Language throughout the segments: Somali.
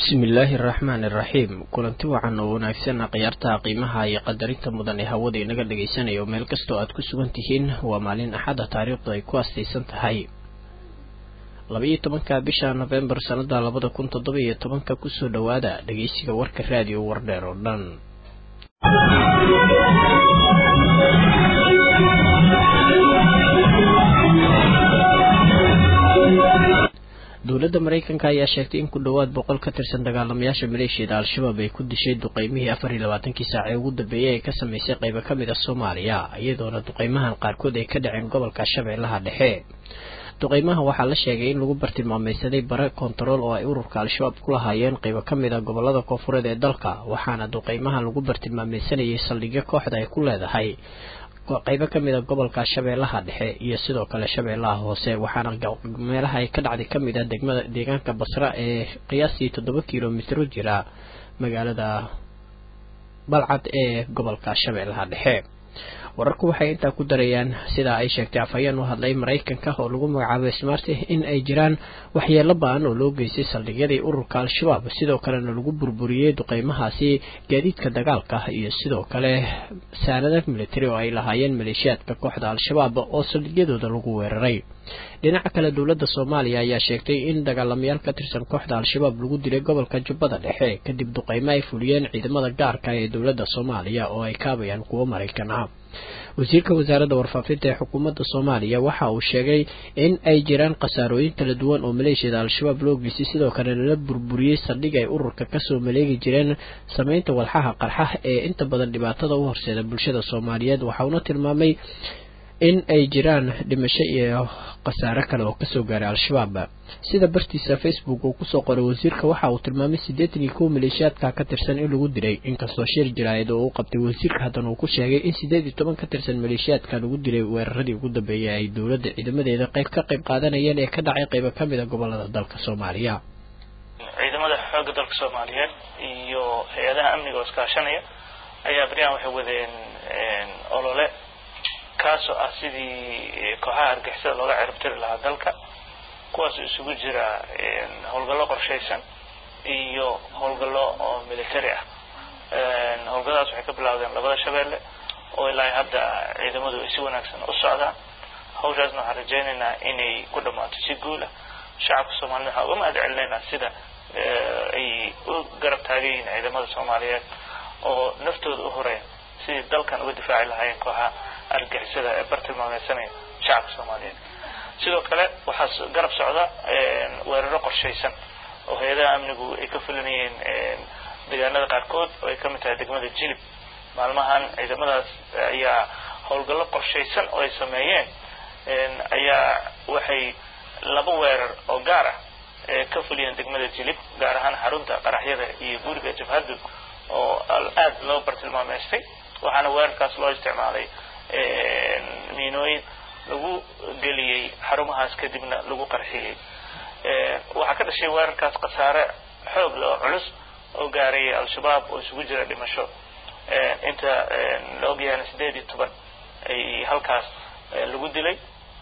bismillaahi raxmaani raxiim kulanti wacan oo wanaagsan khiyaarta qiimaha iyo qadarinta mudan ee hawada inaga dhagaysanayo meel kastoo aad ku sugan tihiin waa maalin axada taariikhdu ay ku astaysan tahay 12 bisha November sanada 2017 kusoo dhawaada dhageysiga warka raadiyo wardheer oo dhan dowladda Mareykanka ayaa sheegtay in ku dhawaad 100 ka tirsan dagaalamayaasha maleeshiyada Al-Shabaab ay ku dishay duqeymihii 24 saac ee ugu dambeeyay ee ka sameysay qayb ka mid ah Soomaaliya iyadoona duqeymahan qaarkood ay ka dhaceen gobolka Shabeellaha Dhexe duqeymaha waxaa la sheegay in lagu bartilmaameedsaday bare kontarool oo ay ururka Al-Shabaab ku lahaayeen qayb ka mid ah gobolada koonfureed ee dalka waxaana duqeymaha lagu bartilmaameedsanayay saldhigyo kooxda ay ku leedahay qayb ka mid ah gobolka Shabeellaha Dhexe iyo sidoo kale Shabeellaha Hoose waxaana meelaha ay ka dhacday kamid ah degmada deegaanka Basra ee qiyaastii 7 kiiloomitir u jira magaalada Balcad ee gobolka Shabeellaha Dhexe wararku waxay inta ku darayaan sida ay sheegtay afayeen u hadlay Mareykanka oo lagu magacaabay Smart in ay jiraan waxyeello baan oo loo geystay saldhigyadii ururka Al-Shabaab sidoo kalena lagu burburiyay duqeymahaasi gaadiidka dagaalka iyo sidoo kale saanadaha military oo ay lahaayeen maleeshiyadka kooxda Al-Shabaab oo saldhigyadooda lagu weeraray dhinaca kale dowladda Soomaaliya ayaa sheegtay in dagaalamayaal ka tirsan kooxda Al-Shabaab lagu dilay gobolka Jubbada Dhexe kadib duqeymo ay fuliyeen ciidamada gaarka ee dowladda Soomaaliya oo ay kaabayaan kuwa Mareykan ah wasiirka wasaaradda warfaafinta ee xukuumadda Soomaaliya waxa uu sheegay in ay jiraan qasaarooyin kala duwan oo maleeshiyada Al-Shabaab loo geystay sidoo kale la burburiyay saldhig ay ururka ka soo maleegi jireen sameynta walxaha qarxa ee inta badan dhibaatada u horseeda bulshada Soomaaliyeed waxa uu tilmaamay in ay jiraan dhimasho iyo qasaare kale oo ka soo gaaray Al-Shabaab sida bartiisa Facebook uu ku soo qoray wasiirka waxa uu tilmaamay 82 maleeshiyadka ka tirsan in lagu dilay inkastoo shir jiraayad oo uu qabtay wasiirka haddana uu ku sheegay in 18 ka tirsan maleeshiyadka lagu dilay weeraradii ugu dambeeyay ay dowladda ciidamadeeda qayb qaadanayeen ee ka dhacay qayb ka mid ah gobolada dalka Soomaaliya ciidamada xoogga dalka Soomaaliyeed iyo hay'adaha amniga oo iskaashanaya ayaa bariyaan waxay wadeen olole kaasoo ah sidii kooxaha argixisada looga ciribtiri lahaa dalka kuwaas isugu jira howlgallo qorshaysan iyo howlgallo oo military ah howlgalladaas waxay ka bilowdeen labada shabeelle oo ilaa hadda ciidamadu ay si wanaagsan u socdaan hawshaasna waxaan rajaynaynaa inay ku dhamaato si guul ah shacabka Soomaaliyeed waxaan uga mahadcelinaynaa sida ay u garab taagan yihiin ciidamada Soomaaliyeed oo naftooda u horeen sidii dalkan uga difaaci lahaayeen kooxaha argixisada ee bartilmaameedsanaya shacabka Soomaaliyeed sidoo kale waxaa garab socda weeraro qorshaysan oo hay'adaha amnigu ay ka fulinayeen deegaanada qaarkood oo ay ka mid tahay degmada Jilib maalmahan ciidamadaas ayaa howlgallo qorshaysan oo ay sameeyeen ayaa waxay laba weerar oo gaar ah ka fuliyeen degmada Jilib gaar ahaan xarunta qaraxyada iyo guriga jabhadu oo aad loo bartilmaameystay waxaana weerarkaas loo isticmaalay miinooyin lagu geliyay xarumahaas kadibna lagu qarxiyay waxa ka dhashay weerarkaas qasaare xoog leh oo culus oo gaaray Al-Shabaab oo isugu jira dhimasho inta loo geeyay 18 ay halkaas lagu dilay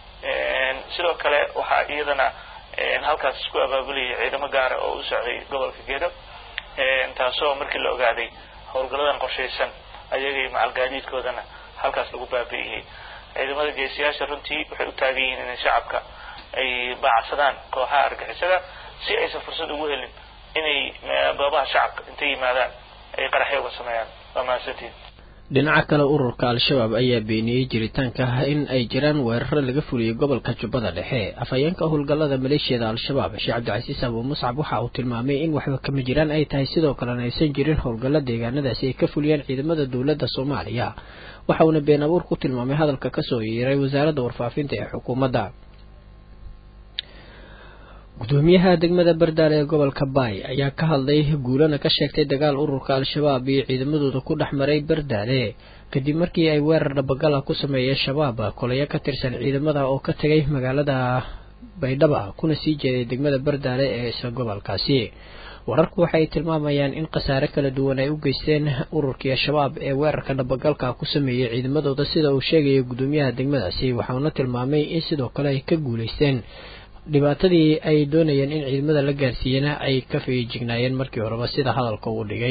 sidoo kale waxa iyadana halkaas isku abaabulay ciidamo gaar ah oo u socday gobolka Gedo taasoo markii la ogaaday howlgalladan qorshaysan ayagay macalgaadiidkoodana halkaas lagu baabi'iyay ciidamada geesiyaasha runtii waxay u taagan yihiin in shacabka ay baacsadaan kooxaha argixisada si aysan fursad ugu helin inay goobaha shacabka inta yimaadaan ay qaraxyo uga sameeyaan wamaasatid dhinaca kale ururka Al-Shabaab ayaa beeniyay jiritaanka in ay jiraan weeraro laga fuliyay gobolka Jubbada Dhexe afayeenka howlgallada maleeshiyada Al-Shabaab Sheikh Cabdicasiis Abu Muscab waxa uu tilmaamay in waxba kama jiraan ay tahay sidoo kale aysan jirin howlgallada deegaanadaasi ay ka fuliyeen ciidamada dowladda Soomaaliya waxa uu been abuur ku tilmaamay hadalka ka soo yeeray wasaaradda warfaafinta ee xukuumadda gudoomiyaha degmada Bardaale ee gobolka Baay ayaa ka hadlay guulana ka sheegtay dagaal ururka Al-Shabaab iyo ciidamadooda ku dhaxmaray Bardaale kadib markii ay weerar dhabagal ku sameeyeen shabaab kolaya ka tirsan ciidamada oo ka tagay magaalada Baydhabo kuna sii jeeday degmada Bardaale ee isla gobolkaasi wararku waxay tilmaamayaan in qasaare kala duwan ay u geysteen ururka Shabaab ee weerarka dhabagalka ku sameeyay ciidamadooda sida uu sheegay gudoomiyaha degmadaasi waxa uu tilmaamay in sidoo kale ay ka guuleysteen dhibaatadii ay doonayeen in ciidamada la gaarsiiyana ay ka feejignaayeen markii horeba sida hadalka uu dhigay.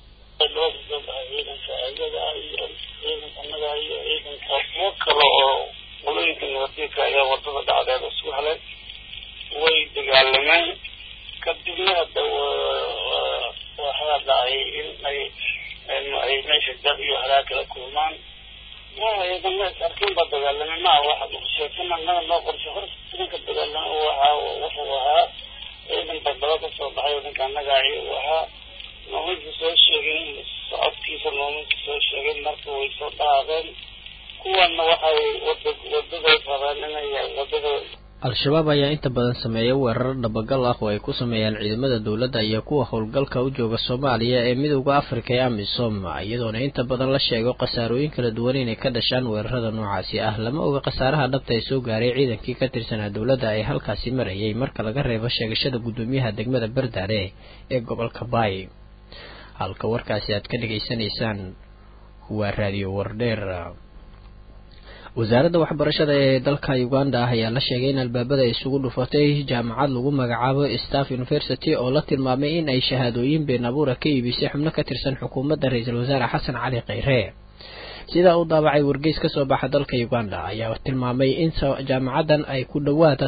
way dagaalameen kadibna waxaa dhacay in ay meesha dad iyo halaag kala kulmaan ciidamada arkin ba dagaalameen ma waxa sheekana naga noo qorshe hor sidinka dagaalamay wuxuu ahaa ciidan badbado ka soo baxay ninka nagaaci waxaa noominka soo sheegay socodkiisa noominka soo sheegay marka way soo dhaadeen kuwana waxay wadada rabaan inay wadada al-shabaab ayaa inta badan sameeya weerar dhabagal ah oo ay ku sameeyaan ciidamada dowladda iyo kuwa howlgalka u jooga Soomaaliya ee midowga Afrika ee AMISOM iyadoona inta badan la sheego qasaarooyin kala duwan inay ka dhashaan weerarada noocaasi ah lama oga qasaaraha dhabta ay soo gaaray ciidankii ka tirsanaa dowladda ay halkaasi marayay marka laga reebo sheegashada gudoomiyaha degmada Bardaare ee gobolka Bay halka warkaasi aad ka dhageysanaysaan waa raadiyo Wardheer. wasaaradda waxbarashada ee dalka Uganda ayaa la sheegay in albaabada isugu dhufatay jaamacad lagu magacaabo Staff University oo la tilmaamay in ay shahaadooyin been abuur ka iibisay xubno ka tirsan xukuumadda Ra'iisul Wasaare Xasan Cali Khayre. sida uu daabacay wargeys ka soo baxa dalka Uganda ayaa tilmaamay in jaamacadan ay ku dhawaada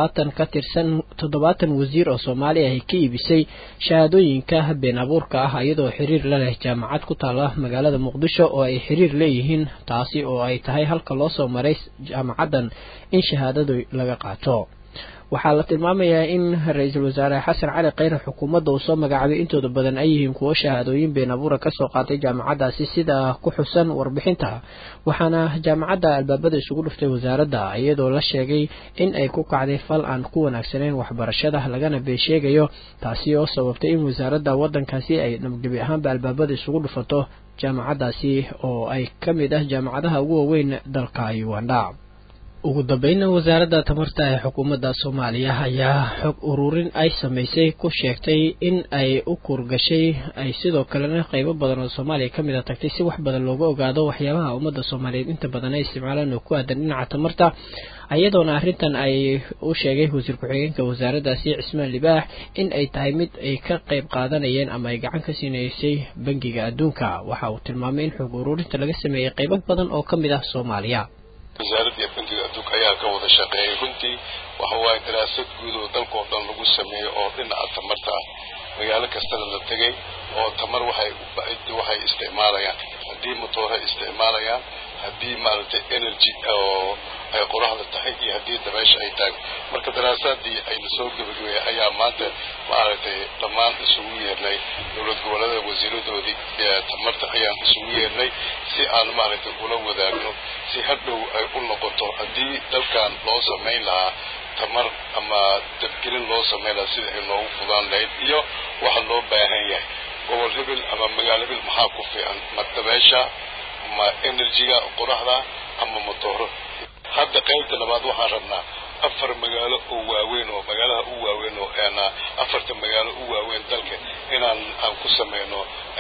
70 wasiir oo Soomaali ah ka iibisay shahaadooyinka been abuurka ah iyadoo xiriir la leh jaamacad ku taala magaalada Muqdisho oo ay xiriir leeyihiin taasi oo ay tahay halka loo soo maray jaamacadan in shahaadadu laga qaato. waxaa la tilmaamayaa in Ra'iisul Wasaare Xasan Cali Khayre xukuumadda uu soo magacaabay intooda badan ay yihiin kuwa shahaadooyin been abuur ka soo qaatay jaamacadaasi sida ku xusan warbixinta waxaana jaamacadda albaabada isugu dhuftay wasaaradda iyadoo la sheegay in ay ku kacday fal aan ku wanaagsaneyn waxbarashada lagana beesheegayo taasi oo sababtay in wasaaradda wadankaasi ay nabadgelyo ahaanba albaabada isugu dhufato jaamacadaasi oo ay ka mid ah jaamacadaha ugu waaweyn dalka Uganda. ugu dambeynna wasaaradda tamarta ee xukuumadda Soomaaliya ayaa xog ururin ay sameysay ku sheegtay in ay u kurgashay ay sidoo kale qaybo badan oo Soomaaliya ka mid ah tagtay si wax badan looga ogaado waxyaabaha ummadda Soomaaliyeed inta badan ay isticmaalaan oo ku aadan dhinaca tamarta ayadoona arrintan ay u sheegay wasiir ku-xigeenka wasaaraddaasi Cismaan Libaax in ay tahay mid ay ka qayb qaadanayeen ama ay gacan ka siinaysay bangiga adduunka waxa uu tilmaamay in xog ururinta laga sameeyay qaybo badan oo ka mid ah Soomaaliya. wasaaradda bangiga adduunka ayaa ka wada shaqeeyay runtii waxa waaye daraasad guud oo dalka oo dhan lagu sameeyo oo dhinaca tamarta ah magaalo kasta la tagay oo tamar waxay isticmaalayaan haddii matooro isticmaalayaan haddii maaragtay energy oo ay qoraxda tahay iyo haddii dabaysha ay tahay marka daraasadii ay soo gabagabay ayaa maanta maaragtay dhammaan isugu yeernay dowlad goboleedada wasiiradoodii tamarta ayaan isugu yeernay si aan maaragtay ula wadaagno si hadhow ay u noqoto haddii dalkan loo samayn lahaa tamar ama dabgelin loo samayn lahaa sida ay noogu fudaan lahayd iyo waxa loo baahan yahay gobol hebel ama magaalo hebel maxaa ku fiican ma dabaysha ma energy-ga qoraxda ama matooro hadda qaybta labaad waxaan rabnaa 4 magaalo oo waaweyn oo magaalaha u waaweyn oo afarta magaalo u waaweyn dalka inaan ku sameeyno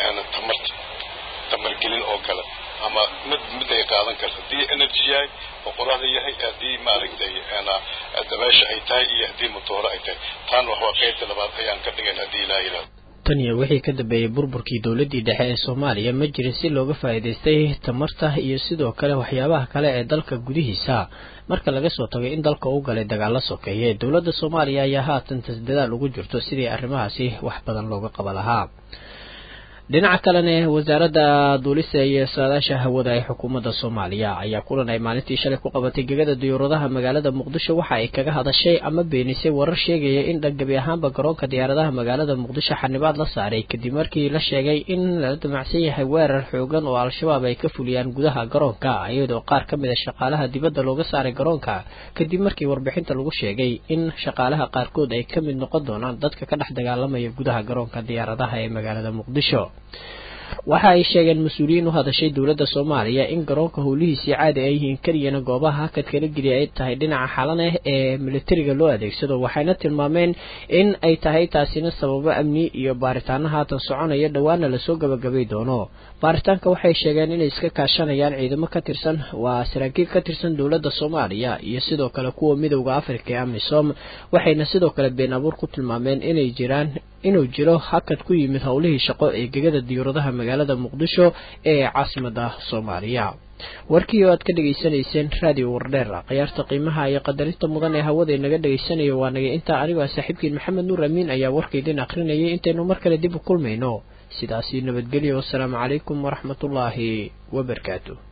tamar gelin oo kale ama mid ay qaadan karto haddii energy yahay oo qoraxda yahay haddii maaragtay dabaysha ay tahay iyo haddii matooro ay tahay taan wax waa qaybta labaad ayaan ka dhigan haddii ilaahay yiraahdo. tan iyo wixii ka dambeeyay burburkii dowladdii dhexe ee Soomaaliya ma jirin si looga faa'iideystay tamarta iyo sidoo kale waxyaabaha kale ee dalka gudihiisa marka laga soo tagay in dalka uu galay dagaal sokeeye dowladda Soomaaliya ayaa haatan tasdadaal ugu jirto sidii arrimahaasi wax badan looga qaban lahaa. dhinaca kalena wasaaradda duulista iyo saadaasha hawada ee xukuumadda Soomaaliya ayaa kulan ay maalintii shalay ku qabatay gegada diyaaradaha magaalada Muqdisho waxa ay kaga hadashay ama beenisay warar sheegaya in dhagabi ahaanba garoonka diyaaradaha magaalada Muqdisho xanibaad la saaray kadib markii la sheegay in la damacsan yahay weerar xoogan oo al-shabaab ay ka fuliyaan gudaha garoonka iyadoo qaar ka mid ah shaqaalaha dibadda looga saaray garoonka kadib markii warbixinta lagu sheegay in shaqaalaha qaarkood ay ka mid noqon doonaan dadka ka dhex dagaalamaya gudaha garoonka diyaaradaha ee magaalada Muqdisho. waxa ay sheegeen mas-uuliyiin u hadashay dowladda Soomaaliya in garoonka howlihiisii caadi ay yihiin kaliyana goobaha hakadka la geliyay ay tahay dhinaca xalaneh ee militariga loo adeegsado waxayna tilmaameen in ay tahay taasina sababo amni iyo baaritaano haatan soconaya dhawaana lasoo gabagabay doono baaritaanka waxay sheegeen inay iska kaashanayaan ciidamo ka tirsan waa saraakiil ka tirsan dowladda Soomaaliya iyo sidoo kale kuwa midowga Afrika ee AMISOM waxayna sidoo kale been abuur ku tilmaameen inuu jiro hakad ku yimid howlihii shaqo ee gegada diyaaradaha magaalada Muqdisho ee caasimadda Soomaaliya warkii oo aad ka dhageysanayseen radio Wardheer qiyaarta qiimaha iyo qadarinta mudan ee hawada inaga dhageysanayo waa naga inta anigu saaxiibkii Maxamed Nuur Amiin ayaa warkeydin akhrinayay intaynu mar kale dib u kulmayno sidaasi nabadgelyo wassalaamu calaykum waraxmatullaahi wabarakaatuh